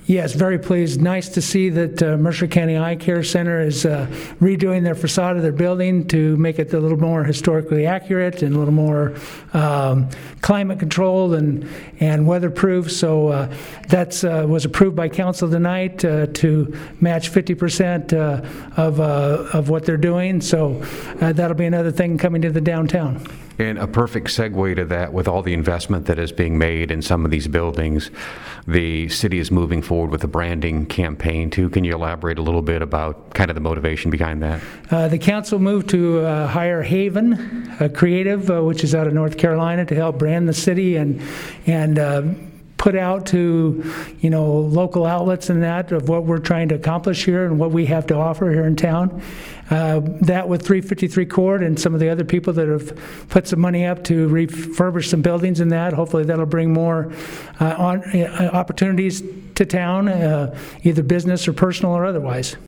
Yes, very pleased. Nice to see that Mercer County Eye Care Center is redoing their facade of their building to make it a little more historically accurate and a little more climate controlled and weatherproof. So that was approved by council tonight to match 50% of what they're doing. So that'll be another thing coming to the downtown. And a perfect segue to that, with all the investment that is being made in some of these buildings, the city is moving forward with a branding campaign too. Can you elaborate a little bit about kind of the motivation behind that? The council moved to hire Haven Creative, which is out of North Carolina, to help brand the city and put out to, local outlets and that of what we're trying to accomplish here and what we have to offer here in town. That with 353 Court and some of the other people that have put some money up to refurbish some buildings and that, hopefully that'll bring more opportunities to town, either business or personal or otherwise.